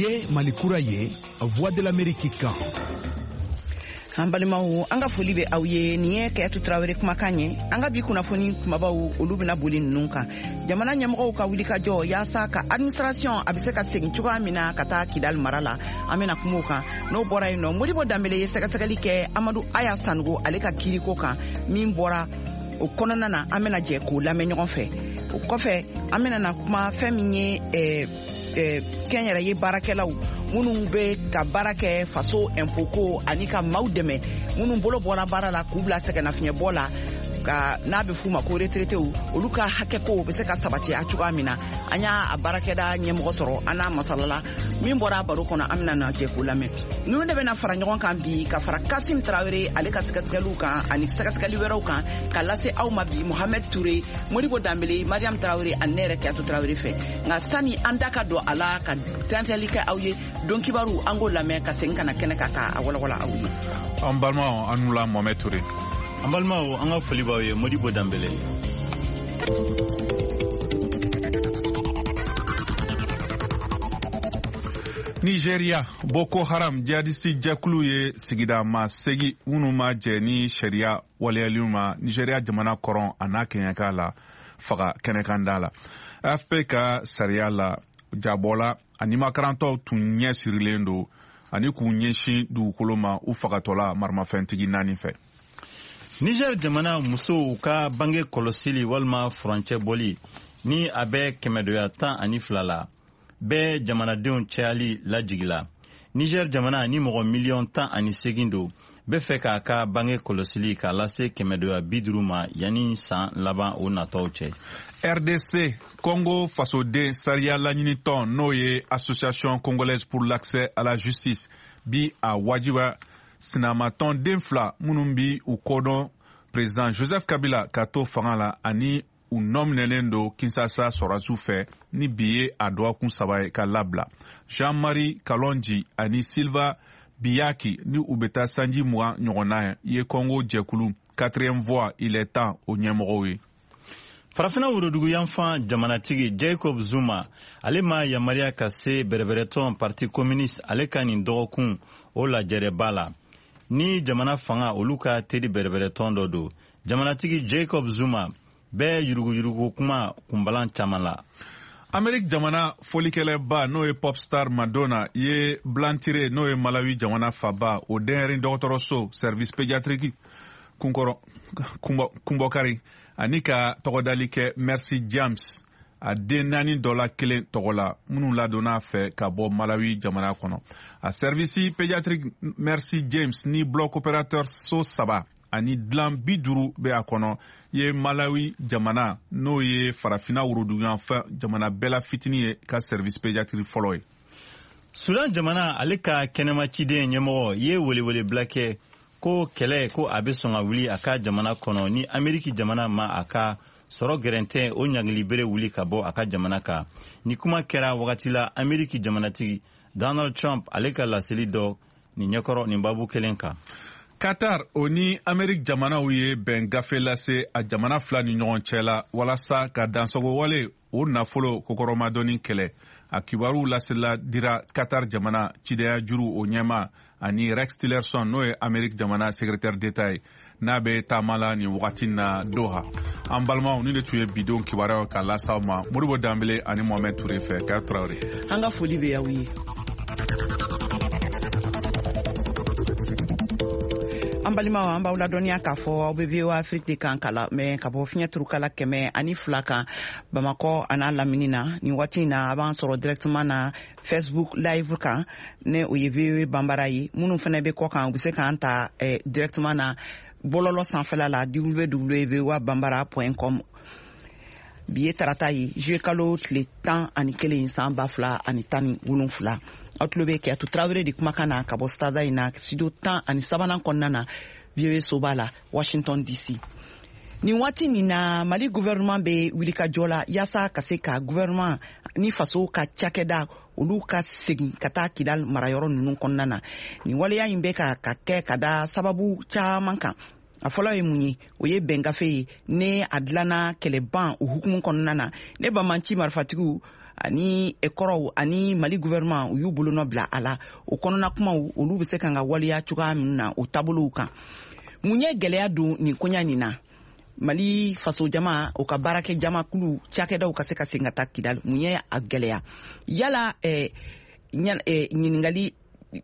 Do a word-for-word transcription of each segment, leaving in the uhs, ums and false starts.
ye Malikura ye Voix de l'Amérique kan. Hambalimawu anga foli be aw ye ni ye Kayatu Traoré kumakan ye anga bi kunnafoni kumabaw olu bena boli ninnu kan jamana ɲɛmɔgɔw ka wuli ka jɔ yaasa ka administration a bɛ se ka segin cogoya min na ka taa Kidal mara la an bena kuma o kan n'o bɔra yen nɔ Modibo Dambele ye sɛgɛsɛgɛli kɛ Amadu Aya Sanogo ale ka kiiriko kan min bɔra o kɔnɔna na an bena jɛ k'o lamɛn ɲɔgɔn fɛ o kɔfɛ an bena na kuma fɛn min ye eh, eh, kɛnyɛrɛ ye baarakɛlaw minnu bɛ ka baara kɛ faso impôt ko ani ka maaw dɛmɛ minnu bolo bɔra baara la k'u bila sɛgɛnnafiɲɛbɔ la ka n'a bɛ f'u ma ko retraitew olu ka hakɛ ko bɛ se ka sabati a cogoya min na an y'a baarakɛda ɲɛmɔgɔ sɔrɔ an n'a masalala min bɔra baro kɔnɔ an bɛna na jɛ k'o lamɛn ninnu de bɛna fara ɲɔgɔn kan bi ka fara Kasim Traoré ale ka sɛgɛsɛgɛliw kan ani sɛgɛsɛgɛli wɛrɛw kan ka lase aw ma bi Mohamed Touré Modibo Dambele Mariam Traoré ani ne yɛrɛ Kayatu Traoré fɛ nka sani an da ka don a la ka tɛntɛnli kɛ aw ye don kibaru an k'o lamɛn ka segin ka na kɛnɛ kan k'a walawala aw ye. An balimaw an n'u la Mohamed Touré. An balimaw an ka foli b'aw ye Modibo Dambele. Nigeria Boko Haram jihadiste jɛkulu ye sigida ma segi minnu ma jɛ ni sariya waleyaliw ma Nigeria jamana kɔrɔn a n'a kɛɲɛka la faga kɛnɛkanda la A F P ka sariya la jabɔla ani makarantɔw tun ɲɛ sirilen don ani k'u ɲɛsin dugukolo ma u fagatɔla maramafɛntigi naani fɛ. Niger jamana musow ka bange kɔlɔsili walima furancɛ bɔli ni a bɛ kɛmɛdoya tan ani fila la bɛɛ jamanadenw cayali lajigila. Niger jamana ni mɔgɔ miliyɔn tan ani segin don bɛ fɛ k'a ka bange kɔlɔsili k'a lase kɛmɛdoya bi duuru ma yanni san laban o natɔw cɛ. R D C Congo fasoden sariya laɲinitɔn n'o ye Association Congolaise pour l'accès à la justice bi a wajiba sinamatɔn den fila minnu bi u kɔdɔn président Joseph Kabila ka to fanga la ani u nɔminɛlen don Kinshasa sɔrɔsiw fɛ ni bi ye a dɔgɔkun saba ye ka labila. Jean-Marie Kalonji ani Silva Biyaki ni u bɛ taa sanji mugan ɲɔgɔnna ye Congo jɛkulu quatrième voie il est temps o ɲɛmɔgɔw ye. Farafina worodugu yanfan jamanatigi Jacob Zuma ale ma yamaruya ka se bɛrɛbɛrɛtɔn parti communiste ale ka nin dɔgɔkun o lajɛrɛba la ni jamana fanga olu ka teri bɛrɛbɛrɛtɔn dɔ don. Jamanatigi Jacob Zuma bɛɛ yuruguyurugu kuma kunbalan caman la. Amerik jamana folikɛlɛba n'o ye popstar Madonna ye Blantyre n'o ye Malawi jamana faba o denɲɛrɛnin dɔgɔtɔrɔso service pédiatrique kunkɔrɔ kunbɔkari ani ka tɔgɔdali kɛ Mercy James a den naani dɔ la kelen tɔgɔ la minnu ladonna fɛ ka bɔ Malawi jamana kɔnɔ. A service pédiatrique Mercy James ni bloc opérateur so saba ani dilan bi duuru bɛ a kɔnɔ ye Malawi jamana n'o ye farafina woroduguyanfan jamana bɛɛ la fitini ye ka service pédiatrique fɔlɔ ye. Sudan jamana ale ka kɛnɛmaciden ɲɛmɔgɔ ye welewele bila kɛ ko kɛlɛ ko a bɛ sɔn ka wuli a ka jamana kɔnɔ ni Ameriki jamana ma a ka sɔrɔ gɛrɛntɛ o ɲagili bere wuli ka bɔ a ka jamana kan. Ni kuma kɛra wagati la Ameriki jamanatigi Donald Trump ale ka laseli dɔ nin ɲɛkɔrɔ nin babu kelen kan. Qatar o ni Amerik jamanaw ye bɛn gafe lase a jamana fila ni ɲɔgɔn cɛ la walasa ka dansogo wale o nafolo kokɔrɔmadɔni kɛlɛ. A kibaru lasela dira Qatar jamana cidɛya juru o ɲɛma ani Rex Tillerson n'o ye Amerik jamana secrétaire d'État ye n'a bɛ taama la nin wagati na Doha. An balimaw ni de tun ye bidon kibaruyaw ka lasaw ma Modibo Dambele ani Mohamed Touré fɛ Kayatu Traoré. An ka foli bɛ aw ye. An balimaw an b'aw ladɔnniya k'a fɔ aw bɛ V O A Afrique de kan kala mɛ ka bɔ fiɲɛ turukala kɛmɛ ani fila kan Bamakɔ a n'a lamini na nin waati in na a b'an sɔrɔ directement na Facebook live kan ne o ye V O A Banbara ye minnu fana bɛ kɔ kan u bɛ se k'an ta eh, directement na bɔlɔlɔ sanfɛla la w w w point v o a banbara point com. Bi ye tarata ye juillet kalo tile tan ani kelen san ba fila ani tan ni wolonfila. Aw tulo bɛ Kayatu Traoré de kumakan na ka bɔ stade in na studio tan ani sabanan kɔnɔna na V O A soba la Washington D C. Nin waati nin na Mali gouvernement bɛ wulikajɔ la yaasa ka se ka gouvernement ni faso ka cakɛda olu ka segin ka taa Kidal marayɔrɔ ninnu kɔnɔna na. Nin waleya in bɛ ka ka kɛ ka da sababu caman kan. A fɔlɔ ye mun ye o ye bɛngafe ye ne a dilanna kɛlɛban o hukumu kɔnɔna na ne bamanci marifatigiw ani ekɔrɔw ani Mali gouvernement u y'u bolo nɔ bila a la o kɔnɔna kumaw olu bɛ se kan ka waliya cogoya min na o taabolow kan mun ye gɛlɛya don nin koɲa nin na Mali faso jama o ka baarakɛ jama kulu cakɛdaw ka se ka segin ka taa Kidal mun ye a gɛlɛya yala eh, eh, ɲiningali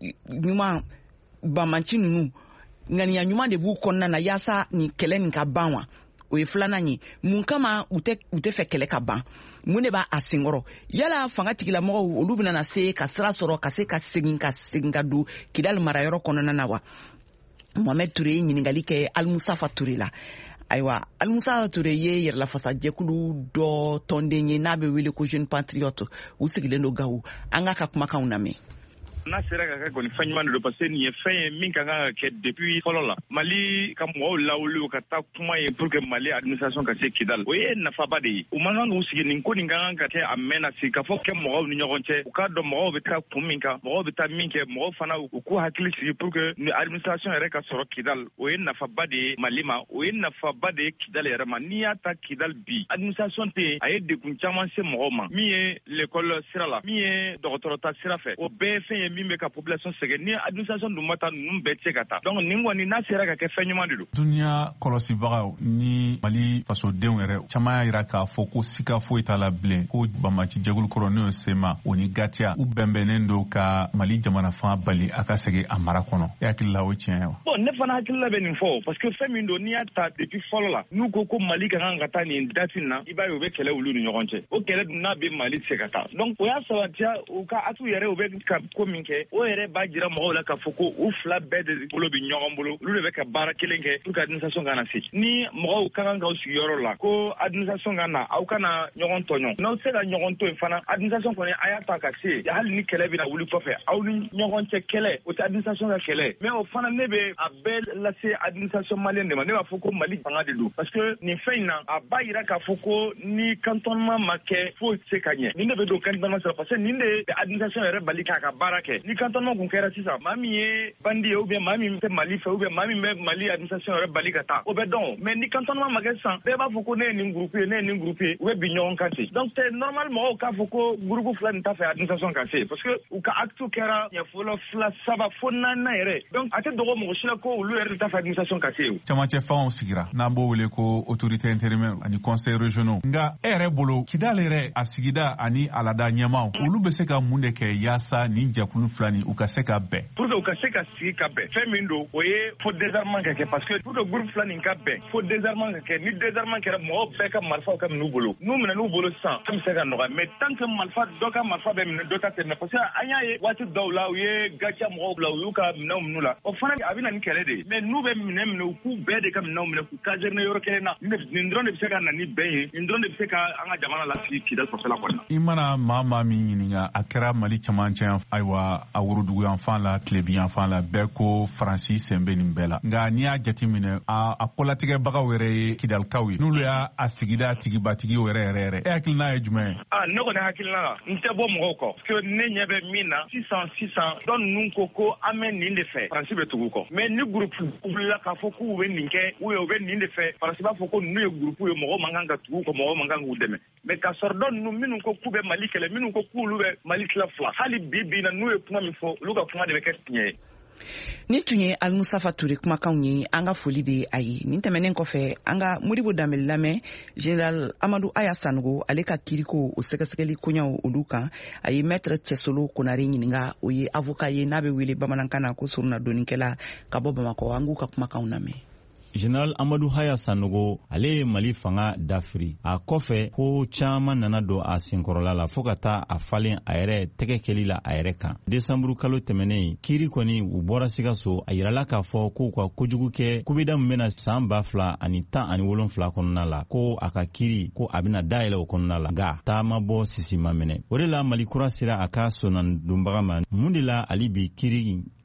ɲuman bamanci ninnu ŋaniya ɲuman de b'u kɔnɔna na yaasa nin kɛlɛ nin ka ban wa o ye filanan ye mun kama u tɛ u tɛ fɛ kɛlɛ ka ban mun de b'a a senkɔrɔ yala fanga tigilamɔgɔw olu bɛna se ka sira sɔrɔ ka se ka segin ka segin ka don Kidal marayɔrɔ kɔnɔna na wa Mohamed Touré ye ɲiningali kɛ Alimusafa Touré la ayiwa Alimusafa Touré ye yɛrɛlafasa jɛkulu dɔ tɔnden ye n'a bɛ wele ko Jeune Patriote u sigilen don Gawo an ka ka kumakanw lamɛn n'a sera ka kɛ kɔni fɛn ɲuman de don parce que nin ye fɛn ye min ka kan ka kɛ depuis fɔlɔ la Mali ka mɔgɔw lawuli ka taa kuma ye pour que Mali administration ka se Kidal o ye nafaba de ye u man kan k'u sigi nin ko nin ka kan ka kɛ a mɛnna sigi ka fɔ kɛ mɔgɔw ni ɲɔgɔn cɛ u k'a dɔn mɔgɔw bɛ taa kun min kan mɔgɔw bɛ taa min kɛ mɔgɔw fana u k'u hakili sigi pour que ni administration yɛrɛ ka sɔrɔ Kidal o ye nafaba de ye Mali ma o ye nafaba de ye Kidal yɛrɛ ma n'i y'a ta Kidal bi administration tɛ yen a ye degun caman se mɔgɔw ma min ye l'école sira la min ye dɔgɔtɔrɔta sira fɛ o bɛɛ ye fɛn ye min bɛ ka population sɛgɛn ni administration dun ma taa ninnu bɛɛ se ka taa donc nin kɔni n'a sera ka kɛ fɛn ɲuman de don duniya kɔlɔsibagaw ni Mali fasodenw yɛrɛ caman y'a yira k'a fɔ ko sika foyi t'a la bilen ko bamaci jɛkulu kɔrɔ n'o ye sema o ni gatiya u bɛnbɛnnen don ka Mali jamana fan bali a ka segin a mara kɔnɔ e hakili la o tiɲɛ wa bon ne fana hakili la bɛ nin fɔ parce que fɛn min don n'i y'a ta depuis fɔlɔ la n'u ko ko Mali ka kan ka taa nin date na i b'a ye u bɛ kɛlɛ olu ni ɲɔgɔn cɛ o kɛlɛ dun n'a bɛ Mali se ka taa donc o y'a sabatiya u ka atu yɛrɛ u bɛ ka ko min kɛ o yɛrɛ b'a jira mɔgɔw la k'a fɔ ko u fila bɛɛ de bolo bɛ ɲɔgɔn bolo olu de bɛ ka baara kelen kɛ pour que administration kana se ni mɔgɔw ka kan k'aw sigiyɔrɔ la ko administration ka na aw kana ɲɔgɔn tɔɲɔ n'aw se ka ɲɔgɔn to yen fana administration kɔni a y'a ta ka se hali ni kɛlɛ bɛna wuli kɔfɛ aw ni ɲɔgɔn cɛ kɛlɛ o tɛ administration ka kɛlɛ mais o fana ne bɛ a bɛɛ lase administration malienne de ma ne b'a fɔ ko Mali fanga de don parce que nin fɛn in na a b'a yira k'a fɔ ko ni cantonnement ma kɛ foyi tɛ se ka ɲɛ nin de bɛ don cantonnement sira parce que nin de bɛ administration yɛrɛ bali k'a ka baara kɛ ni cantonnement kun kɛra sisan maa min ye bandi ye ou bien maa min tɛ Mali fɛ ou bien maa min bɛ Mali administration yɛrɛ bali ka taa o bɛ dɔn mais ni cantonnement ma kɛ sisan bɛɛ b'a fɔ ko ne ye nin groupe ye ne ye nin groupe ye u bɛ bin ɲɔgɔn kan ten donc c'est normal mɔgɔw k'a fɔ ko groupe fila nin t'a fɛ administration ka se parce que u ka acte kɛra ɲɛ fɔlɔ fila saba fo naaninan yɛrɛ donc a tɛ dogo mɔgɔ si la ko olu yɛrɛ de t'a fɛ administration ka se o camancɛ fɛnw sigira n'an b'o wele ko autorité intérimaire ani conseil régionaux nga e yɛrɛ bolo Kidal yɛrɛ a sigida ani a lada ɲɛmaw olu bɛ se ka mun de kɛ yaasa nin jɛkulu fila nin u ka se ka bɛn pour que u ka se ka sigi ka bɛn fɛn min don o ye fo désarmement ka kɛ parce que pour que groupe fila nin ka bɛn fo désarmement ka kɛ ni désarmement kɛra mɔgɔw bɛɛ ka marifaw ka minɛ u bolo n'u minɛ n'u bolo sisan an bɛ se ka nɔgɔya mais tant que marifa dɔ ka marifa bɛ minɛ dɔ ta tɛ minɛ parce que an y'a ye waati dɔw la u ye gacia mɔgɔw bila u y'u ka minɛnw minɛ la o fana a bɛ na ni kɛlɛ de ye mais n'u bɛ minɛ minɛ u k'u bɛɛ de ka minɛnw minɛ k'u caserne yɔrɔ kelen na nin dɔrɔn de bɛ se ka na ni bɛn ye nin dɔrɔn de bɛ se ka an ka jamana lasigi Kidal kɔfɛla kɔnɔna i mana maa maa min ɲininka a kɛra Mali camancɛ ayiwa a worodugu yanfan la tilebi yanfan la bɛɛ ko Faransi sen bɛ nin bɛɛ la nka n'i y'a jateminɛ a a kolatigɛbagaw yɛrɛ ye Kidalikaw ye n'olu y'a a sigida tigibatigiw yɛrɛ yɛrɛ yɛrɛ e hakilina ye jumɛn ye ah ne kɔni hakilina la n tɛ bɔ mɔgɔw kɔ parce que ne ɲɛ bɛ min na sisan sisan dɔ ninnu ko ko an bɛ nin de fɛ Faransi bɛ tugu kɔ mais ni groupe wulila k'a fɔ k'u bɛ nin kɛ ou bien u bɛ nin de fɛ Faransi b'a fɔ ko ninnu ye groupe ye mɔgɔw man kan ka tugu kɔ mɔgɔw man kan k'u dɛmɛ mais ka sɔrɔ dɔ ninnu minnu ko k'u bɛ Mali kɛlɛ minnu ko k'olu bɛ Mali tila fila hali bi bi na n'u ye kuma min fɔ olu ka kuma de bɛ kɛ tiɲɛ ye ni tun ye Alimusafa Touré kumakanw ye an ka foli bɛ a ye nin tɛmɛnen kɔfɛ an ka Modibo Dambɛlɛ lamɛn Général Amadou Aya Sanogo ale ka kiiriko o sɛgɛsɛgɛli koɲɛw olu kan a ye Maître Cɛsolo Konare ɲininka o ye avocat ye n'a bɛ wele bamanankan na ko suruna donikɛla ka bɔ Bamakɔ an k'u ka kumakanw lamɛn Général Amadou Haya Sanogo ale ye Mali fanga dafiri a kɔfɛ ko caman nana don a senkɔrɔla la fo ka taa a falen a yɛrɛ tɛgɛ kɛli la a yɛrɛ kan desanburu kalo tɛmɛnen kiiri kɔni u bɔra Sikaso a yirala k'a fɔ k'u ka kojugu kɛ kubida min bɛna san ba fila ani tan ani wolonfila kɔnɔna la ko a ka kiiri ko a bɛna dayɛlɛ o kɔnɔna la nka taama bɔ sisi ma minɛ o de la Mali kura sera a ka sonnandonbaga ma mun de la ale bi kiiri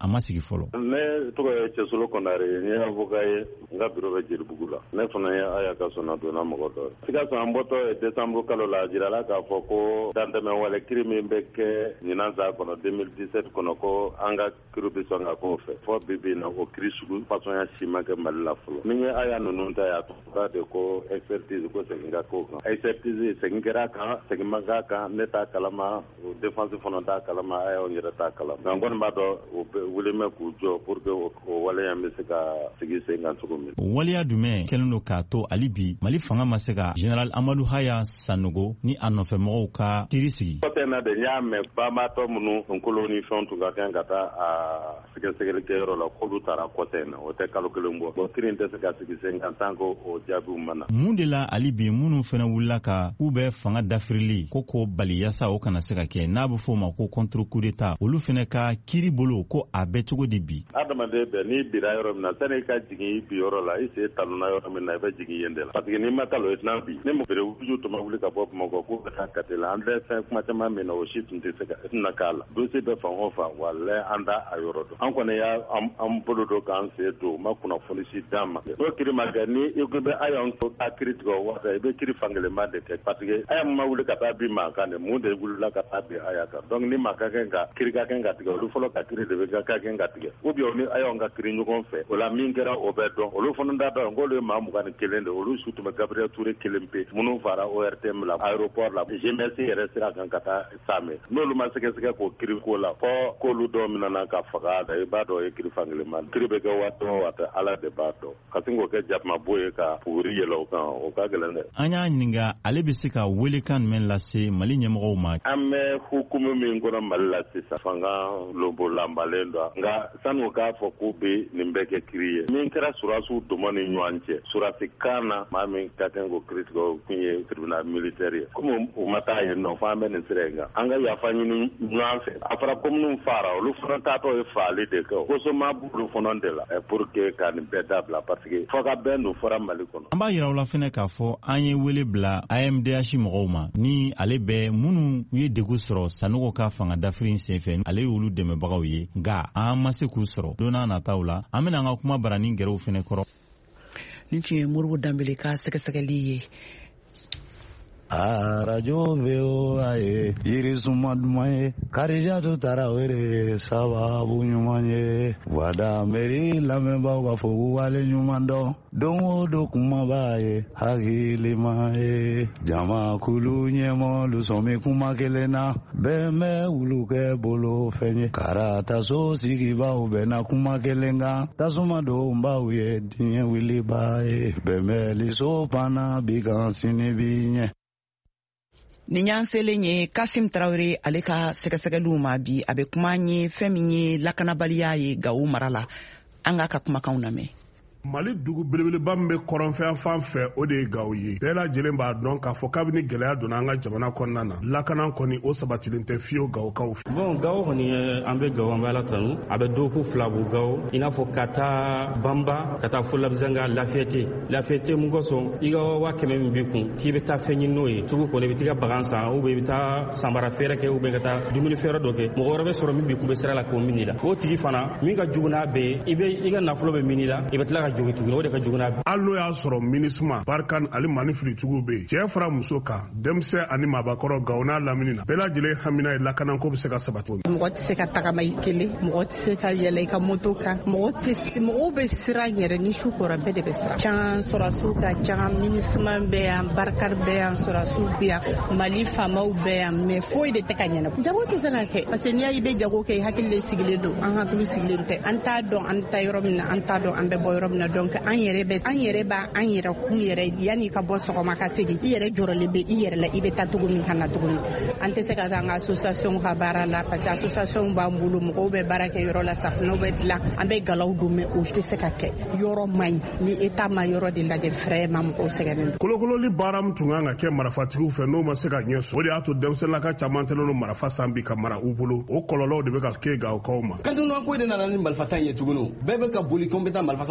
a ma sigi fɔlɔ. Ne tɔgɔ ye Cɛsolo Kɔnare, n ye avocat ye, n ka bureau bɛ Jelibugu la. Ne fana ye Aya ka sɔnna donna mɔgɔ dɔ ye. Sikaso an bɔtɔ décembre kalo la, a jirala k'a fɔ ko dantɛmɛwale kiri min bɛ kɛ ɲinan san kɔnɔ deux mille dix-sept kɔnɔ ko an ka kiri bɛ sɔn ka k'o fɛ. Fɔ bi bi in na o kiri sugu fasɔnya si ma kɛ Mali la fɔlɔ. Ni ye Aya ninnu ta y'a tɔgɔ de ko expertise ko segin ka k'o kan. Expertise segin kɛra kan, segin ma k'a kan, ne t'a kalama, o défense fana t'a kalama, Aya o yɛrɛ t'a kalama. Nka n kɔni b'a dɔn o bɛ wuli mɛ k'u jɔ pour que o waleya bɛ se ka sigi sen kan cogo min. Waleya jumɛn kɛlen don k'a to hali bi Mali fanga ma se ka Général Amadou Haya Sanogo ni a nɔfɛmɔgɔw ka kiiri sigi. Côté in na de n y'a mɛn banbaatɔ minnu nkolo ni fɛnw tun ka kan ka taa a sɛgɛsɛgɛlikɛyɔrɔ la k'olu taara côté in na o tɛ kalo kelen bɔ. Bon kiiri in tɛ se ka sigi sen kan tant que o jaabiw ma na. Mun de la hali bi minnu fana wulila ka k'u bɛ fanga dafirili ko ko bali yasa o kana se ka kɛ n'a bɛ fɔ o ma ko contre coup d'état olu fana ka kiiri bolo ko a bɛ cogo di bi. Adamaden bɛɛ n'i bira yɔrɔ min na sani i ka jigin i bi yɔrɔ la i sen talonna yɔrɔ min na i bɛ jigin yen de la. Parce que n'i ma talo i tɛna bi. Ni mɔgɔ bere wuju tuma wuli ka bɔ Bamakɔ k'u bɛ taa Kati la an tɛ fɛn kuma caman min na o si tun tɛ se ka tɛna k'a la. Dossier bɛ fan o fan walahi an t'a a yɔrɔ dɔn. An kɔni y'a an bolo don k'an sen don u ma kunnafoni si d'an ma. N'o kiiri ma kɛ ni i ko bɛ Aya ka kiiri tigɛ o waati i bɛ kiiri fankelen de kɛ parce que Aya ma wuli ka taa bi maa kan de mun de wulila ka taa bi Aya kan. Donc ni maa ka kɛ ka kiiri ka kɛ ka tigɛ olu fɔlɔ ka kiiri de bɛ ka kɛ ka tigɛ. Ou bien ni Aya ka kiiri ɲɔgɔn fɛ o la min kɛra o bɛ dɔn olu fana t'a dɔn k'olu ye maa mugan ni kelen de olu su tun bɛ Gabriel Touré kelen pe minnu fara O R T M la aéroport la G M S yɛrɛ sira kan ka taa Samɛ n'olu ma sɛgɛsɛgɛ k'o kiiri ko la fɔ k'olu dɔw minɛna ka faga da i b'a dɔn o ye kiiri fankelen ma kiiri bɛ kɛ waati o waati Ala de b'a dɔn ka sin k'o kɛ jakumabo ye ka puuri yɛlɛ o kan o ka gɛlɛn dɛ. An y'a ɲininka ale bɛ se ka welekan jumɛn lase Mali ɲɛmɔgɔw ma. An bɛ hukumu min kɔnɔ Mali la sisan fanga lobo lanbalen don nka sani o k'a fɔ k'u bɛ nin bɛɛ kɛ kiiri ye min kɛra surasiw dɔmɔ ni ɲɔgɔn cɛ surasi kan na maa min ka kan k'o kiiri tigɛ o kun ye tribunal militaire ye komi u ma taa yen nɔ fo an bɛ nin sira in kan an ka yafa ɲini ɲɔgɔn fɛ a fɔra ko minnu fara olu fana taatɔ ye faali de kɛ kosoma b'olu fana de la pour que ka nin bɛɛ dabila parce que fɔ ka bɛn don fɔra Mali kɔnɔ. An b'a yira u la fɛnɛ k'a fɔ an ye wele bila A M D H mɔgɔw ma ni ale bɛ minnu ye degun sɔrɔ Sanogo ka fanga dafiri senfɛ ale y'olu dɛmɛbagaw ye nka an ma se k'u sɔrɔ don n'a nataw la an bɛna an ka kuma barani gɛrɛw fɛnɛ kɔrɔ. Nin tun ye Moribo Danbele ka sɛgɛsɛgɛli ye. arajo V O A ye yirisuma duman ye Karijatu Tarawele sababu ɲuman ye wada meri lamɛnbaaw ka fɔ k'u wale ɲuman dɔn don o don kuma b'a ye hakilima ye jamakulu ɲɛmɔlu sɔmi kuma kelen na bɛn bɛ wulu kɛ bolo fɛn ye karataso sigibaw bɛnna kuma kelen kan tasuma donbaw ye diɲɛ wiliba ye bɛn bɛ liso panna bi kan sini bi ɲɛ. Nin y'an selen ye Kasim Tarawele ale ka sɛgɛsɛgɛliw ma bi a bɛ kuma ye fɛn min ye lakanabaliya ye Gawo mara la an ka ka kumakanw lamɛn. Mali dugu belebeleba min bɛ kɔrɔnfɛn fan fɛ o de ye Gawo ye bɛɛ lajɛlen b'a dɔn k'a fɔ kabini gɛlɛya donna an ka jamana kɔnɔna na lakana kɔni o sabatilen tɛ fiyewu Gawokaw fɛ. Bon Gawo kɔni an bɛ Gawo an bɛ Ala tanu a bɛ dɔgɔkun fila bɔ Gawo i n'a fɔ ka taa Bamba ka taa fo Labizanga Lafiyɛte Lafiyɛte mun kosɔn i ka waa kɛmɛ min b'i kun k'i bɛ taa fɛn ɲini n'o ye sugu kɔnɔ i bɛ t'i ka bagan san ou bien i bɛ taa sanbara feere kɛ ou bien ka taa dumuni feere dɔ kɛ mɔgɔ wɛrɛ bɛ sɔrɔ min b'i kun bɛ sira la k'o minɛ la o tigi fana min ka jugu n'a bɛɛ ye i bɛ i ka nafolo bɛ minɛ la i bɛ tila ka jogi tuguni o de ka jugu. Hali n'o y'a sɔrɔ minisuma Barkan ali mani filitigiw bɛ yen cɛ fara muso kan denmisɛn ani maabakɔrɔ Gawo n'a lamini na bɛɛ lajɛlen hamina ye lakanako bɛ se ka sabati. Mɔgɔ tɛ se ka tagama i kelen mɔgɔ tɛ se ka yɛlɛ i ka moto kan mɔgɔ tɛ mɔgɔw bɛ siran yɛrɛ ni su kɔrɔ bɛɛ de bɛ siran. Can sɔrɔsiw ka can minisuma bɛ yan Barkan bɛ yan sɔrɔsiw bɛ yan Mali faamaw bɛ yan mais foyi de tɛ ka ɲɛnabɔ. Jago tɛ se ka kɛ parce que n'i y'a ye i bɛ jago kɛ i hakili de sigilen don an hakili sigilen tɛ an t'a dɔn an ta yɔrɔ min na an t'a dɔn an bɛ bɔ yɔrɔ min na donc an yɛrɛ bɛ an yɛrɛ b'a an yɛrɛ kun yɛrɛ yanni ka bɔ sɔgɔma ka segin i yɛrɛ jɔrɔlen bɛ i yɛrɛ la i bɛ taa cogo min ka na tuguni an tɛ se ka taa an ka association ka baara la parce que association b'an bolo mɔgɔw bɛ baara kɛ yɔrɔ la safunɛw bɛ dilan an bɛ galaw don mais o tɛ se ka kɛ yɔrɔ man ɲi ni État ma yɔrɔ de lajɛ vraiment mɔgɔw sɛgɛnnen don. Kolokololi baara min tun kan ka kɛ marafatigiw fɛ n'o ma se ka ɲɛ sɔrɔ o de y'a to denmisɛnninlaka caman tɛlen don marifa san bi ka mara u bolo o kɔlɔlɔw de bɛ ka kɛ Gawokaw ma. Kantunɲɔgɔnko de nana ni marifa tan ye tuguni bɛɛ bɛ ka boli ko n bɛ taa marifa san bɛɛ na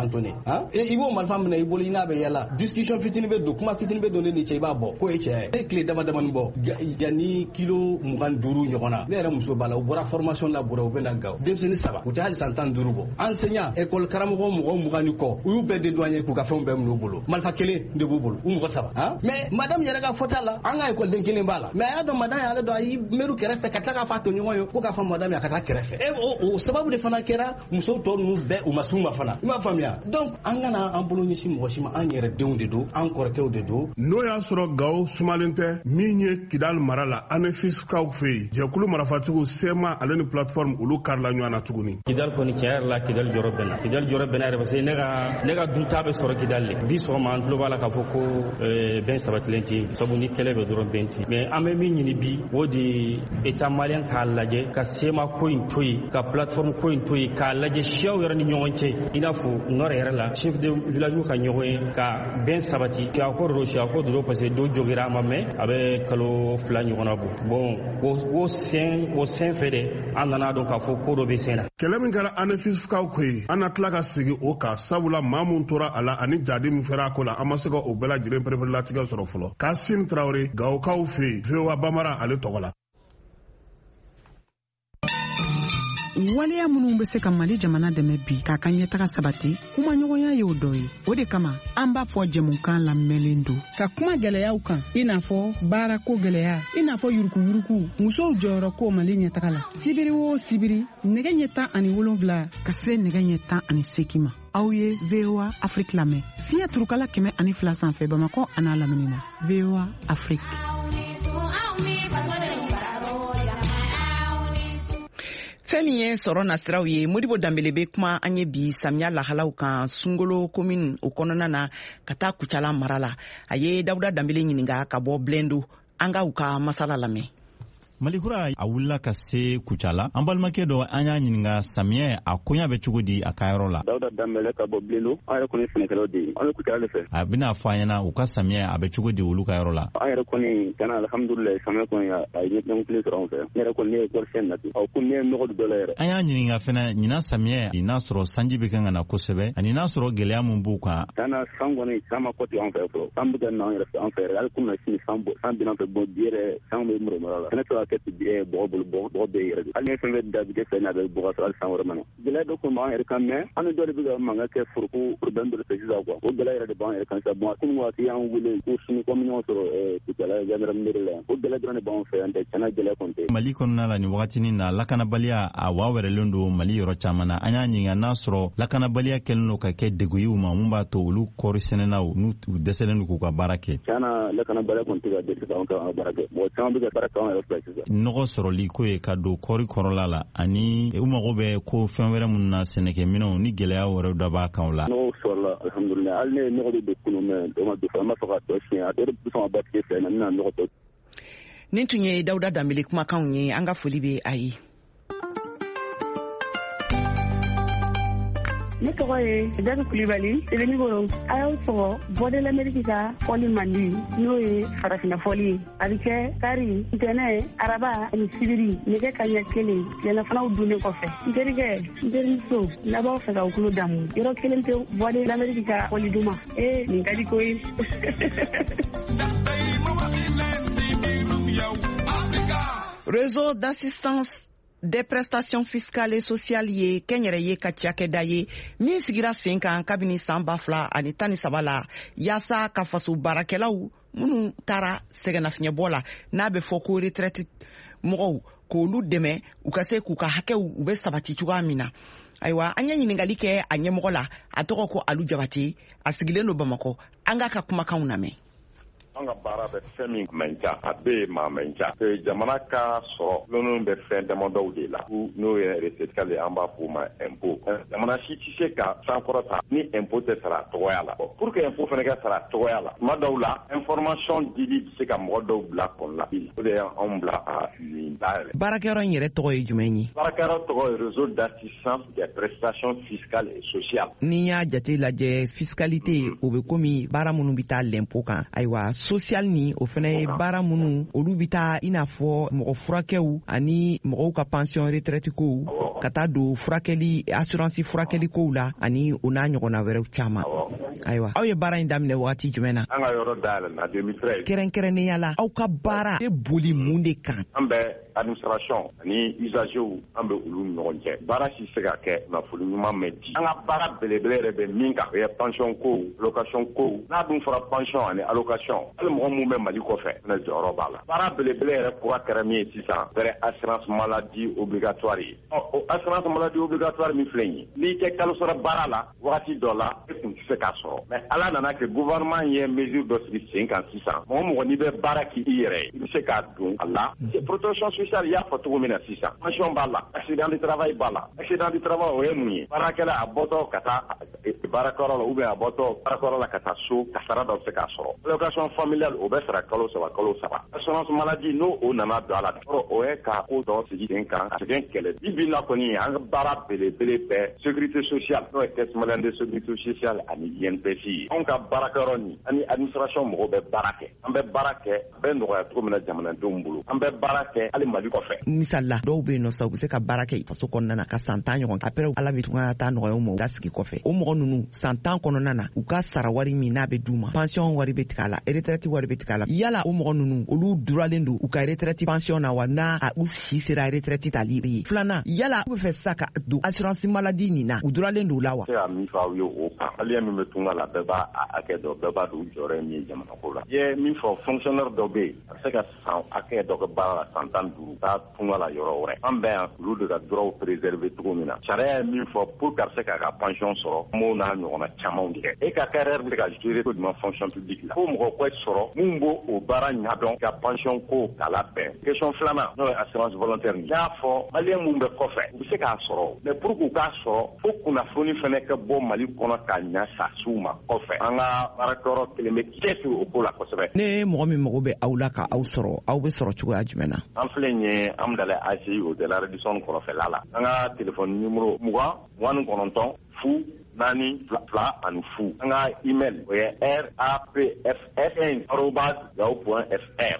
cantonné hein et il faut mal femme na iboli na be yala discussion fitini be do kuma fitini be do ni che ba bo ko e che e clé dama dama bo yani kilo mugan duru nyona ne ra muso bala bora formation la bora be na gaw dem seni saba ko tali santan duru bo enseignant école karamo ko mo mugani ko u be de douanier ko ka fon be no bolo malfa kele de bolo u mo saba hein mais madame yara ga fotala anga école den kele bala mais ado madame yala do ay meru kere fe kataka fa to nyoyo ko ka fa madame yakata kere fe e o sababu de fana kera muso to nu be o masuma fana ma famia donc angana ambolo ni simo shima anyere deunde do encore kew de do no ya soro gaw sumalinte minye kidal marala anefis kaw fe je kulu marafatugo sema aleni platform ulu karla nyana tuguni kidal ko ni tier la kidal jorobena kidal jorobena re parce nega nega dunta be soro kidal le bi so man lo bala ka foko ben sabatlenti sabu ni kelebe do benti mais ame minyi ni bi wodi état malien ka laje ka sema ko intoyi ka platform ko intoyi ka laje shaw yara ni nyonche ina fu nore yara la chef de village ka nyowe ka ben sabati ka ko ro sha ko do parce do jogira mamme abe kalo fla nyona bu bon wo sen wo sen fede andana do ka fo ko do be sena kelemin gara anefis kaw koy ana tlaka sigi o ka sabula mamun tora ala ani jadi mi fera ko la amasego o bela jire prefet latiga soro folo Kasim Traoré gaw kaw fe fewa bamara ale togola waleya minnu be se ka Mali jamana dɛmɛ bi k'a ka ɲɛtaga sabati kuma ɲɔgɔnya ye o dɔ ye o de kama an b'a fɔ jɛmukan lamɛnlen do ka kuma gwɛlɛyaw kan i n'a fɔ baarako gwɛlɛya i n'a fɔ yurukuyuruku musow jɔyɔrɔko Mali ɲɛtaga la sibiri o sibiri nɛgɛ ɲɛ tan ani wolonwula ka se nɛgɛ ɲɛ tan ani seegin ma aw ye V O A Afrique lamɛn fiɲɛ turukala kɛmɛ ani fila sanfɛ Bamakɔ a n'a lamini na V O A Afrique. fɛn min ye sɔrɔ nasiraw ye Modibo Danbele be kuma an ye bi samiya lahalaw kan Sungolo commune o kɔnɔna na ka taa Kucala mara la a ye Dawuda Danbele ɲininga ka bɔ Blendo an ka u ka masala lamɛn. Malikura a wulila ka se Kucala an balimakɛ dɔ an y'a ɲininga samiyɛ a koɲa bɛ cogo di a ka yɔrɔ la. Dawuda Danbele ka bɔ Blendo an yɛrɛ kɔni sɛnɛkɛlaw de ye an bɛ Kucala de fɛ. A bɛna fɔ an ɲɛna u ka samiyɛ a bɛ cogo di olu ka yɔrɔ la. An yɛrɛ kɔni kana alhamdulilayi samiyɛ kɔni a ye ɲɛtɛmɛ kelen sɔrɔ an fɛ ne yɛrɛ kɔni ne ye kɔrɔsiyɛn nati ɔ ko ne ye nɔgɔ dɔ la yɛrɛ. An y'a ɲininga fɛnɛ ɲina samiyɛ n'a sɔrɔ sanji bɛ kan ka na kosɛbɛ ani n'a sɔrɔ gɛlɛya mun b'u kan. Kana san kɔni san ma kɔti an fɛ fɔlɔ san bɛ ka na an yɛrɛ fɛ an fɛ yɛrɛ hali komi na sini san san bɛna fɛ bɔn bi yɛrɛ san bɛ murumura la sɛnɛ tɛ ka kɛ bɔgɔ bolo bɔgɔ bɛ yɛrɛ de hali ne fɛn fɛn dabide fɛ n'a bɛ bɔgɔ sɔrɔ hali san wɛrɛ mana gɛlɛya dɔ kɔni b'an yɛrɛ kan mɛ an ni dɔ de bɛ ka mankan kɛ foroko problème dɔ de fɛ sisan kuwa o gɛlɛya yɛrɛ de b'an yɛrɛ kan sisan bɔn komi waati y'an wele ko sini ko min y'an sɔrɔ Kucala gendarmerie la o gɛlɛya dɔrɔn de b'an fɛ yan tɛ tiɲɛna gɛlɛya kɔni tɛ. Mali kɔnɔna la nin wagatinin na lakanabaliya a waa wɛrɛlen don Mali yɔrɔ caman na an y'a ɲininga n'a sɔrɔ lakanabaliya kɛlen don ka kɛ degun ye u ma mun b'a to olu kɔɔri sɛnɛnaw n'u dɛsɛlen don k'u ka baara kɛ. Tiɲɛna lakanabaliya kɔni tɛ ka dɛsɛ k'an ka baara kɛ mɔgɔ caman bɛ ka baara kɛ an yɛrɛ fɛ sisan. Nɔgɔ sɔrɔli ko ye ka don kɔɔri kɔrɔla la ani u mago bɛ ko fɛn wɛrɛ minnu na sɛnɛkɛminɛnw ni gɛlɛya wɛrɛ dɔ b'a kan o la. Nɔgɔ sɔrɔla alhamdulilayi hali ne ye nɔgɔ de don kunun mɛ dɔ ma don fɛ an b'a fɔ ka dɔ siɲɛ a dɔ de bɛ sɔn ka ba tigɛ fɛ na n bɛna nɔgɔ tɔ. Nin tun ye Dawuda Danbele kumakanw ye an ka foli bɛ a ye. Ne tɔgɔ ye Jadu Kulibali Sebenikoro a y'aw sɔgɔ Voix de l'Amérique ka fɔli mandi n'o ye farafinna fɔli ye a bɛ kɛ kari ntɛnɛ araba ani sibiri nɛgɛ kaɲɛ kelen tilelafanaw dunnen kɔfɛ n terikɛ n terimuso n'a b'aw fɛ k'aw tulo damu yɔrɔ kelen tɛ Voix de l'Amérique ka fɔli duma ee nin ka di ko ye. Réseau d'assistance des prestations fiscales et sociales ye kɛnyɛrɛye ka cakɛda ye min sigira sen kan kabini san ba fila ani tan ni saba la yaasa ka faso baarakɛlaw minnu taara sɛgɛnnafiɲɛbɔ la n'a bɛ fɔ ko retraite mɔgɔw k'olu dɛmɛ u ka se k'u ka hakɛw u bɛ sabati cogoya min na. Ayiwa an ye ɲiningali kɛ a ɲɛmɔgɔ la a tɔgɔ ko Alu Jabate a sigilen don Bamakɔ an ka ka kumakanw lamɛn. An ka baara bɛ fɛn min man ca a bɛɛ ye maa man ca jamana ka sɔrɔ ninnu bɛ fɛn damadɔw de la n'o ye recette ye an b'a fɔ o ma impôt jamana si tɛ se ka sankɔrɔta ni impôt tɛ sara tɔgɔya la pour que impôt fana ka sara tɔgɔya la tuma dɔw la information dili bɛ se ka mɔgɔ dɔw bila kɔnɔna o de y'anw bila a nin dayɛlɛ. Baarakɛyɔrɔ in yɛrɛ tɔgɔ ye jumɛn ye? Baarakɛyɔrɔ tɔgɔ ye réseau d'assistance des prestations fiscales et sociales. N'i y'a jate lajɛ fiscalité o bɛ komi baara minnu bɛ taa l'impôt kan ayiwa social ni o fana ye baara minnu olu bi taa i n'a fɔ mɔgɔ furakɛw ani mɔgɔw ka pension retraite kow ka taa don furakɛli assurance furakɛli kow la ani o n'a ɲɔgɔnna wɛrɛw caman. Ayiwa aw ye baara in daminɛ wagati jumɛn na? An ka yɔrɔ dayɛlɛ na deux mille treize. Kɛrɛnkɛrɛnnenya la aw ka baara tɛ boli mun de kan? An bɛ administration ani usagers an bɛ olu ni ɲɔgɔn cɛ. Baara si se ka kɛ nafolo ɲuman mɛ di. An ka baara belebele yɛrɛ bɛ min kan o ye pension ko location ko. N'a dun fɔra pension ani allocation hali mɔgɔ mun bɛ Mali kɔfɛ fana jɔyɔrɔ b'a la. Baara belebele yɛrɛ kura kɛra min ye sisan o yɛrɛ assurance maladie obligatoire ye. Ɔ o assurance maladie obligatoire min filɛ nin ye n'i tɛ kalo sɔrɔ baara la wagati dɔ la e tun tɛ se k'a sɔrɔ. Mais ala nana kɛ gouvernement ye mesure dɔ sigi sen kan sisan mɔgɔ mɔgɔ n'i bɛ baara k'i i yɛrɛ ye i bɛ se k'a don a la. Protection sociale y'a fɔ cogo min na sisan pension b'a la accident de travail b'a la. Accident de travail o ye mun ye baarakɛla a bɔtɔ ka taa baarakɛyɔrɔ la ou bien a bɔtɔ baarakɛyɔrɔ la ka taa so kasara dɔ bɛ se k'a sɔrɔ. Allocation familiale o bɛ sara kalo saba kalo saba. Assurance maladie n'o o nana don a la o ye ka ko dɔ sigi sen kan ka sɛgɛn kɛlɛ bi bi la kɔni an ka baara belebele bɛɛ sécurité sociale n'o ye caisse malien de sécurité sociale ani I N P S I. Anw ka baarakɛyɔrɔ ni ani administration mɔgɔw bɛ baara kɛ an bɛ baara kɛ a bɛ nɔgɔya cogo min na jamanadenw bolo an bɛ baara kɛ hali Mali kɔfɛ. Misala dɔw bɛ yen nɔ sa u bɛ se ka baara kɛ faso kɔnɔna na ka san tan ɲɔgɔn kɛ après ala bɛ tun ka taa nɔgɔya u ma u ka sigi kɔfɛ o mɔgɔ ninnu san tan kɔnɔna na u ka sara wari min n'a bɛ d'u ma pension wari bɛ tigɛ a la retraite wari bɛ tigɛ a la yala o mɔgɔ ninnu olu duralen don u ka retraite pension na wa n'a u si sera retraite tali ye filanan yala u bɛ fɛ sisan ka don assurance maladie nin na u duralen don u la wa. Se ka min fɔ aw ye o kan hali min bɛ tunga la bɛɛ b'a hakɛ dɔ bɛɛ b'a dɔn jɔyɔrɔ ye min ye jamana ko la. I ye min fɔ fonctionnaire dɔ bɛ yen a bɛ se ka san hakɛ dɔ kɛ baara la san tan duuru taa tunga la yɔrɔ wɛrɛ an bɛ yan olu de ka droit préserver cogo min na sariya ye min fɔ pour que a bɛ se k'a ka pension sɔrɔ m'o n'a ɲɔgɔnna camanw kɛ e ka carrière bɛ ka gérer ko jumɛn fonction publique la fo mɔgɔ k'o sɔrɔ mun b'o o baara ɲɛdɔn ka pension ko k'a labɛn. Question filanan n'o ye assurance volontaire n y'a fɔ maliyɛn mun bɛ kɔfɛ u bɛ se k'a sɔrɔ mais pour que u k'a sɔrɔ fo kunnafoni fana ka bɔ Mali kɔnɔ ka ɲɛ sasiw ma kɔfɛ an ka baarakɛyɔrɔ kelen bɛ cɛsiri o ko la kosɛbɛ. Ne mɔgɔ min mago bɛ aw la ka aw sɔrɔ aw bɛ sɔrɔ cogoya jumɛn na? An filɛ nin ye an dala A C I o de la reddition kɔrɔfɛla la an ka téléphone numéro mugan mugan ni kɔnɔntɔn fu naani fila fila ani fu an ka email o ye r a p f s n arobase yahoo point f r.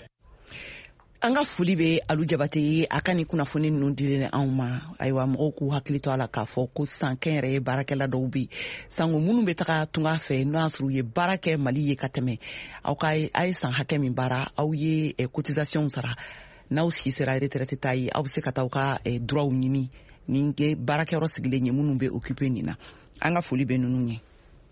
An ka foli bɛ Alu Jabate ye a ka nin kunnafoni ninnu dilen anw ma ayiwa mɔgɔw k'u hakili to a la k'a fɔ ko san kɛnyɛrɛye baarakɛla dɔw bɛ yen sango minnu bɛ taga tunga fɛ n'o y'a sɔrɔ u ye baara kɛ Mali ye ka tɛmɛ aw ka a ye san hakɛ min baara aw ye cotisation sara n'aw si sera retraite ta ye aw bɛ se ka taa aw ka droit ɲini ni baarakɛyɔrɔ sigilen ye minnu bɛ occuper nin na an ka foli bɛ ninnu ye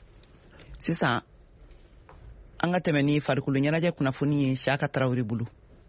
sisan an ka tɛmɛ ni farikolo ɲɛnajɛ kunnafoni ye Siyaka Tarawele bolo.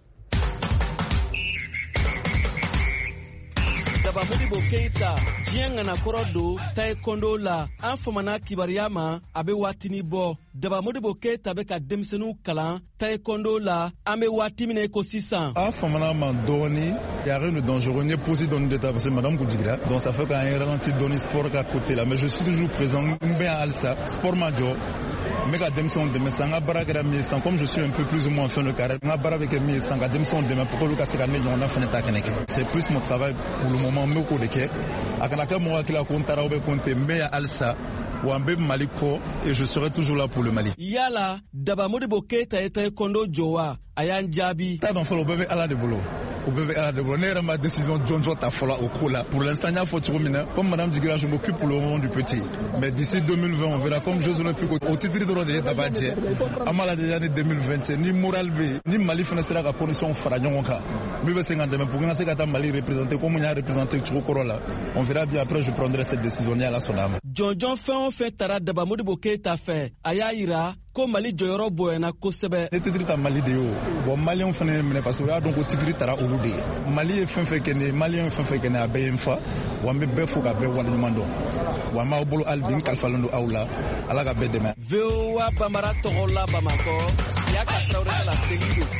Daba Modibo Keita diɲɛ ŋana kɔrɔ don taekwondo la an famana kibaruya ma a bɛ waatini bɔ Daba Modibo Keita bɛ ka denmisɛnninw kalan taekwondo la an bɛ waati min na ko sisan an famana ma dɔɔni il y a rien de dangereux, on est posé dans l'état parce que madame Goudigra, donc ça fait qu'on est ralenti dans le sport à côté là, mais je suis toujours présent, bien à Alsa, sport major, mais quand Demson demain, ça n'a pas de sans comme je suis un peu plus ou moins en fin de carrière, on a pas avec mes sans quand Demson demain, pourquoi le casser l'année, on a fait un attaque. C'est plus mon travail pour le moment, mais au cours de quai, à Kanaka, moi qui la compte à la compte, mais à Alsa. Wambe Maliko et je serai toujours là pour le Mali. Yala, Daba Modibo Keita et taekwondo joa, ayan jabi. T'as dans le bébé à la de boulot. Au bébé à la de boulot. N'est ma décision John Jota fola au cola. Pour l'instant, il y a faut terminer. Comme Madame Digra, je m'occupe pour le moment du petit. Mais d'ici deux mille vingt, on verra comme Jeux Olympiques au titre de l'ordre d'Abadje. Amala déjà en deux mille vingt, ni Moral B, ni Mali finira la condition Faranyonka. Mais c'est quand même pour que ça Mali représenté comme on a représenté Chukorola. On verra bien après, je prendrai cette décision à la Sonam. John John fait en fait Tara Daba Modibo Keita fait. Ayaira. Ko Mali jɔyɔrɔ bonyana kosɛbɛ. Ne titre ta Mali de yo. Bon Malien fana minɛ parce que o y'a dɔn ko titre tara olu de ye. Mali ye fɛn fɛn kɛ ne ye, Malien ye fɛn fɛn kɛ ne ye, a bɛɛ ye n fa. Wa n bɛ bɛɛ fo ka bɛɛ waleɲuman dɔn. Wa n b'aw bolo hali bi n kalifalen don aw la. Ala ka bɛɛ dɛmɛ. V O A Bambara tɔgɔ la Bamakɔ. Siyaka Tarawele la segin don.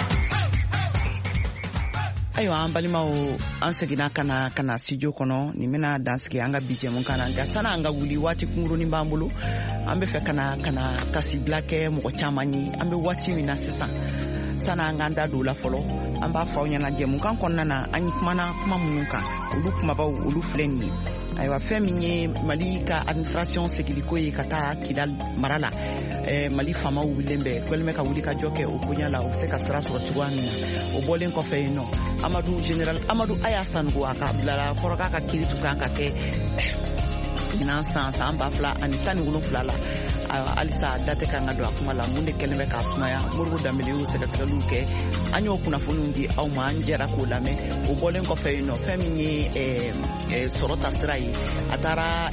Ayiwa an balimaw an seginna ka na ka na studio kɔnɔ nin bɛna dansigi an ka bi jɛmu kan na nka sani an ka wuli waati kunkurunin b'an bolo an bɛ fɛ ka na ka na tasibila kɛ mɔgɔ caman ye an bɛ waati min na sisan sani an k'an da don o la fɔlɔ an b'a fɔ aw ɲɛna jɛmukan kɔnɔna na an kumana kuma minnu kan olu kumabaw olu filɛ nin ye ayiwa fɛn min ye Mali ka administration segiliko ye ka taa Kidal mara la eh, Mali faamaw wulilen bɛ kɛlen ka wuli ka jɔ kɛ o koɲa la o se ka sira sɔrɔ cogoya min na o bɔlen kɔfɛ yen nɔ Amadu General Amadu Aya Sanogo a ka bilala fɔra k'a ka kiritu kan ka kɛ ɲinan san san ba fila ani tan ni wolonwula la alisa date kan ka don a kuma la mun de kɛlen bɛ k'a sumaya Moribo Dambele y'o sɛgɛsɛgɛliw kɛ an y'o kunnafoniw di aw ma an jɛra k'o lamɛn o bɔlen kɔfɛ yen nɔ fɛn min ye sɔrɔ ta sira ye a taara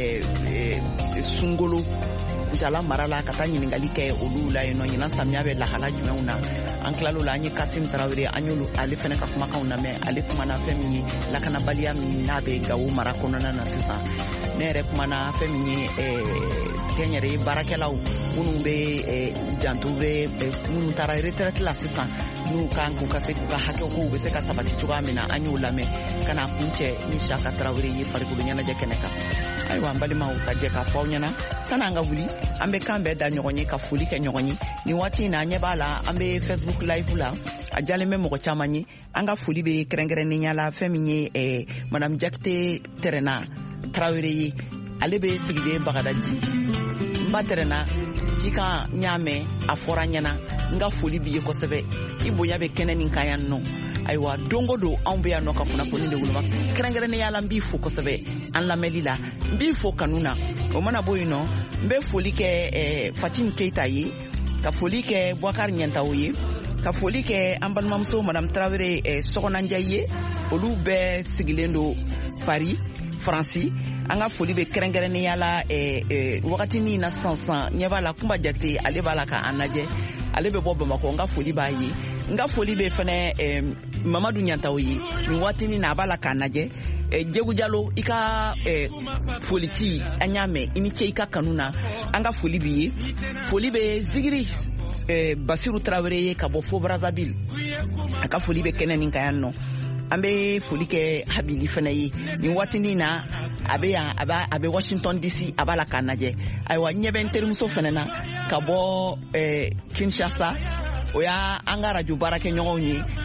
Sungolo Jala mara la ka taa ɲiningali kɛ olu la yen nɔ ɲinan samiya bɛ lahala jumɛnw na an tilal'o la an ye Kasim Tarawele an y'olu ale fɛnɛ ka kumakanw lamɛn ale kumana fɛn min ye lakanabaliya min n'a bɛ Gawo mara kɔnɔna na sisan ne yɛrɛ kumana fɛn min ye kɛnyɛrɛ baarakɛlaw minnu bɛ janto bɛ minnu taara retraite la sisan n'u kan k'u ka se k'u ka hakɛw k'u bɛ se ka sabati cogoya min na an y'o lamɛn ka na kuncɛ ni Saka Tarawele ye farikolo ɲɛnajɛ kɛnɛ kan ayiwa an balimaw ka jɛ k'a fɔ aw ɲɛna sani an ka wuli an bɛ kan bɛɛ da ɲɔgɔn ye ka foli kɛ ɲɔgɔn ye nin waati in na an ɲɛ b'a la an bɛ Facebook live la a jalen bɛ mɔgɔ caman ye an ka foli bɛ kɛrɛnkɛrɛnnenya la fɛn min ye Madame Jakite Tɛrɛna Tarawele ye ale bɛ sigilen Bagadaji n ba Tɛrɛna cikan n y'a mɛn a fɔra ɲɛna n ka foli b'i ye kosɛbɛ i bonya bɛ kɛnɛ nin kan yan nɔ ayiwa don o don anw bɛ yan nɔ ka kunnafoni de woloma kɛrɛnkɛrɛnnenya la n b'i fo kosɛbɛ an lamɛnli la n b'i fo kanu na o mana bɔ yen nɔ n bɛ foli kɛ Fatim Keita ye ka foli kɛ Bouakar Ɲɛntaw ye ka foli kɛ an balimamuso Madame Tarawele Sɔgɔnanjɛ ye olu bɛɛ sigilen don Paris Faransi an ka foli bɛ kɛrɛnkɛrɛnnenya la wagati min na sisan ɲɛ b'a la Kumba Jakite ale b'a la k'an lajɛ ale bɛ bɔ Bamakɔ n ka foli b'a ye n ka foli bɛ fɛnɛ Mamadu Ɲantaw ye nin waati min na a b'a la k'an lajɛ Jegu Jalo i ka foli ci an y'a mɛn i ni ce i ka kanu na an ka foli b'i ye foli bɛ Zigiri Basiru Tarawele ye ka bɔ fo Brazzaville a ka foli bɛ kɛnɛ nin kan yan nɔ an bɛ foli kɛ Habili fɛnɛ ye nin waati nin na a bɛ yan a bɛ a bɛ Washington D C a b'a la k'an lajɛ ayiwa ɲɛ bɛ n terimuso fɛnɛ na ka bɔ Kinshasa o y'a an ka radio baarakɛɲɔgɔnw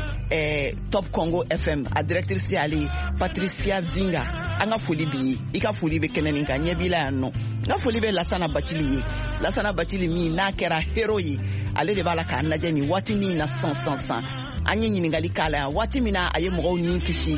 ye Top Congo F M a directrice ale Patricia Zinga an ka foli b'i ye i ka foli bɛ kɛnɛ nin kan ɲɛ b'i la yan nɔ n ka foli bɛ Lasana Bacili ye Lasana Bacili min n'a kɛra hero ye ale de b'a la k'an lajɛ nin waati nin na san san san an ye ɲiningali k'a la yan waati min na a ye mɔgɔw ni kisi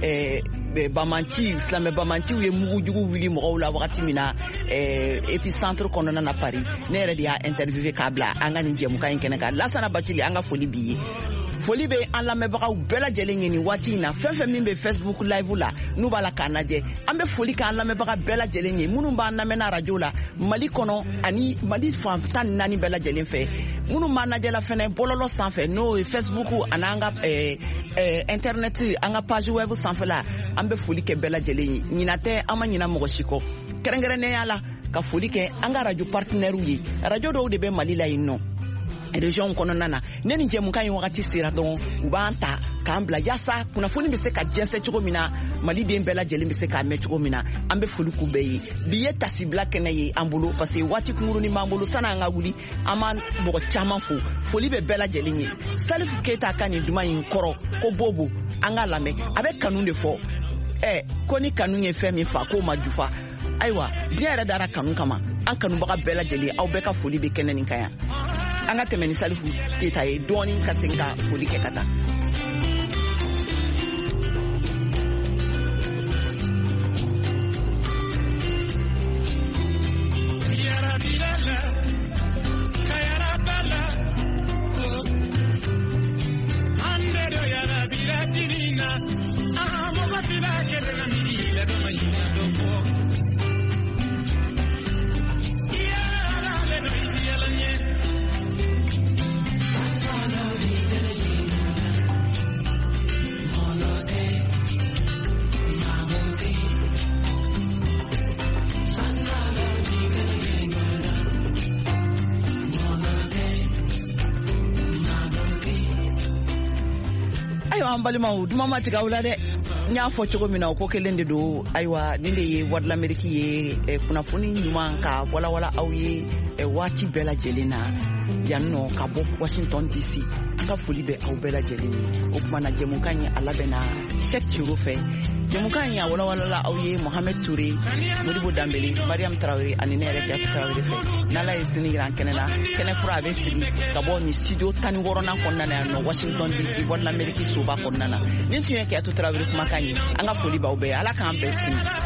Bamanci silamɛ Bamanciw ye mugujugu wuli mɔgɔw la wagati min na Epicentre kɔnɔna na Paris ne yɛrɛ de y'a interviewé k'a bila an ka nin jɛmukan in kɛnɛ kan Lasana Bacili an ka foli b'i ye foli bɛ an lamɛnbagaw bɛɛ lajɛlen ye nin waati in na fɛn fɛn min bɛ Facebook live la n'u b'a la k'an lajɛ an bɛ foli k'an lamɛnbaga bɛɛ lajɛlen ye minnu b'an lamɛnna radio la Mali kɔnɔ ani Mali fan tan ni naani bɛɛ lajɛlen fɛ minnu b'an lajɛ la fɛnɛ bɔlɔlɔ sanfɛ n'o ye Facebook ani an ka internet an ka page web sanfɛla an bɛ foli kɛ bɛɛ lajɛlen ye ɲinan tɛ an ma ɲinan mɔgɔ si kɔ kɛrɛnkɛrɛnnenya la ka foli kɛ an ka radio partenaires ye radio dɔw de bɛ Mali la yen nɔ région kɔnɔna na ne ni jɛmukan in wagati sera dɔrɔn u b'an ta k'an bila yasa kunnafoni bɛ se ka jɛnsɛ cogo min na maliden bɛɛ lajɛlen bɛ se k'a mɛn cogo min na an bɛ foli k'u bɛɛ ye bi ye tasibila kɛnɛ ye an bolo parce que waati kunkurunin b'an bolo sani an ka wuli an b'an mɔgɔ caman fo foli bɛ bɛɛ lajɛlen ye Salifu Keita ka nin duman in kɔrɔ ko bobo an ka lamɛn a bɛ kanu de fɔ ɛ ko ni kanu ye fɛn min fa k'o ma jufa ayiwa diɲɛ yɛrɛ dara kanu kama an kanubaga bɛɛ lajɛlen aw bɛɛ ka foli bɛ kɛnɛ nin kan yan an ka tɛmɛ ni Salifu Keita ye dɔɔni ka segin ka foli kɛ ka taa an balimaw duma ma tigɛ aw la dɛ n y'a fɔ cogo min na o ko kelen de don ayiwa nin de ye Voix de l'Amérique ye kunnafoni ɲuman ka walawala aw ye waati bɛɛ lajɛlen na yan nɔ ka bɔ Washington D C an ka foli bɛ aw bɛɛ lajɛlen ye o kuma na jɛmukan ye a labɛnna Cheikh Thiro fɛ jamukan ya wala wala aw ye Mohamed Touré Modibo Dambélé Mariam Traoré ani ne yɛrɛ Kiyatu Traoré fɛ n'ala ye sini yiran kɛnɛ na kɛnɛ kura a bɛ sigi ka bɔ ni studio tan ni wɔɔrɔnan kɔnɔna na yan nɔ Washington D C wala Amérique soba kɔnɔna na ni tun ye Kiyatu Traoré kumakan ye an ka foli b'aw bɛɛ ala k'an bɛɛ sini